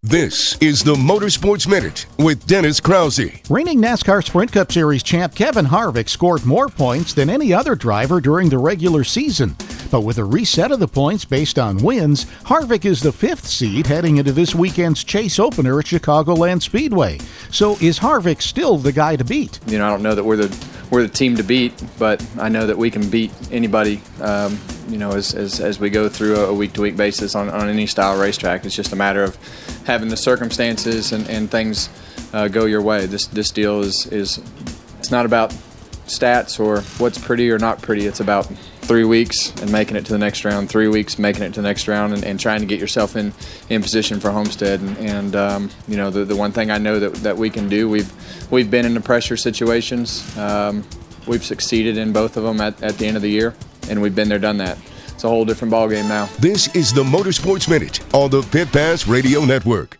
This is the Motorsports Minute with Dennis Krause. Reigning NASCAR Sprint Cup Series champ Kevin Harvick scored more points than any other driver during the regular season. But with a reset of the points based on wins, Harvick is the 5th seed heading into this weekend's Chase opener at Chicagoland Speedway. So is Harvick still the guy to beat? I don't know that we're the team to beat, but I know that we can beat anybody. As we go through a week-to-week basis on any style racetrack. It's just a matter of having the circumstances and things go your way. This deal is it's not about stats or what's pretty or not pretty. It's about 3 weeks and making it to the next round, 3 weeks making it to the next round, and trying to get yourself in position for Homestead. And the one thing I know that we can do, we've been in the pressure situations. We've succeeded in both of them at the end of the year, and we've been there, done that. It's a whole different ballgame now. This is the Motorsports Minute on the Pit Pass Radio Network.